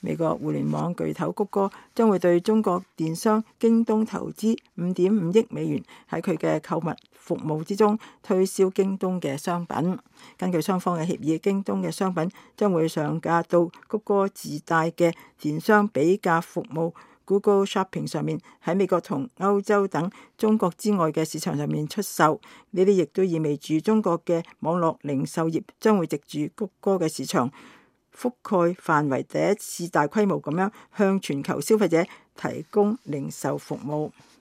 美國互聯網巨頭谷歌將會對中國電商京東投資5.5億美元，喺佢嘅購物服務之中推銷京東嘅商品。根據雙方嘅協議，京東嘅商品將會上架到谷歌自帶嘅電商比價服務 Google Shopping 上面，喺美國同歐洲等中國之外嘅市場上面出售。呢啲亦都意味住中國嘅網絡零售業將會藉住谷歌嘅市場覆蓋範圍，第一次大規模咁樣向全球消費者提供零售服務。